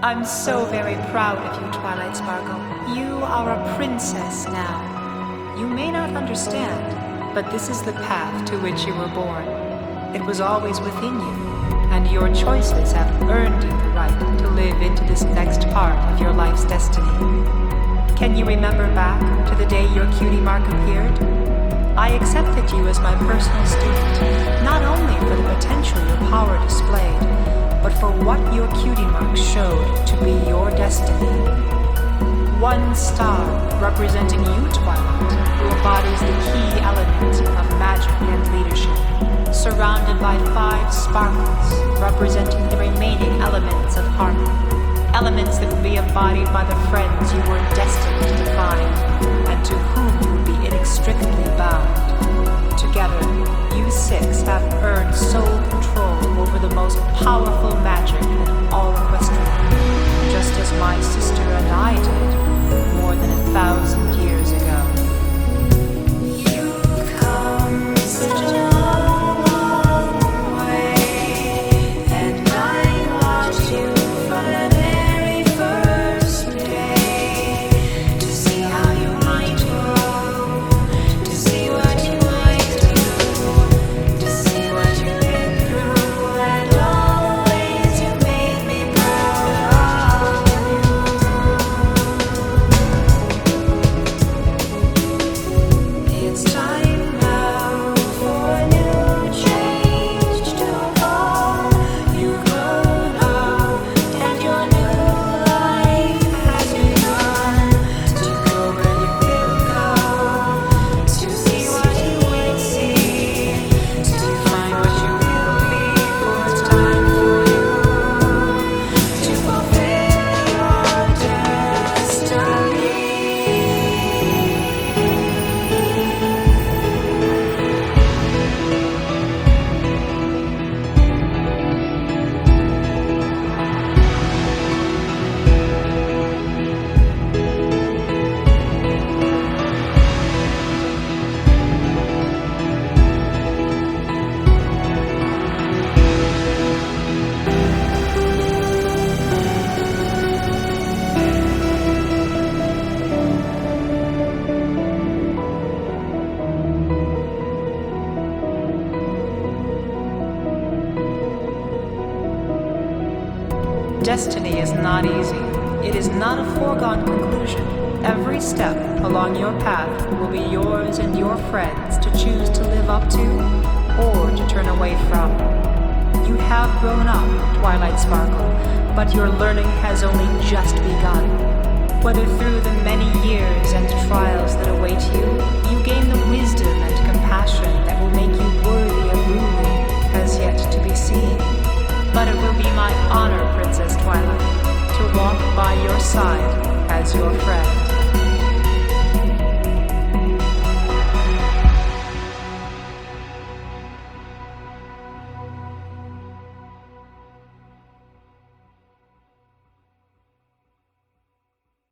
I'm so very proud of you, Twilight Sparkle. You are a princess now. You may not understand, but this is the path to which you were born. It was always within you, and your choices have earned you the right to live into this next part of your life's destiny. Can you remember back to the day your cutie mark appeared? I accepted you as my personal student, not only for the potential your power displayed, but for what your cutie mark showed to be your destiny. One star representing you, Twilight, who embodies the key element of magic and leadership, surrounded by 5 sparkles representing the remaining elements of harmony, elements that would be embodied by the friends you were destined to find, and to whom you would be inextricably bound. Together, you 6 have earned sole control over the most powerful magic in all Equestria, just as my sister and I did more than 1,000 years ago. You've come such a long way, and I watched you from the very first day to see how you might grow, to see what you might do, to see what you've been through, and always you made me proud of you. It's time now for a new change to come. You've grown up, and your new life has begun. To go where you will go, to see what you will see, to find what you will be. For it's time for you to fulfill your destiny. Destiny is not easy. It is not a foregone conclusion. Every step along your path will be yours and your friends to choose to live up to or to turn away from. You have grown up, Twilight Sparkle, but your learning has only just begun. Whether through the many years and trials that await you, you gain the wisdom and compassion that will make you worthy of ruling has yet to be seen. But it will be my honor, Princess Twilight, to walk by your side as your friend.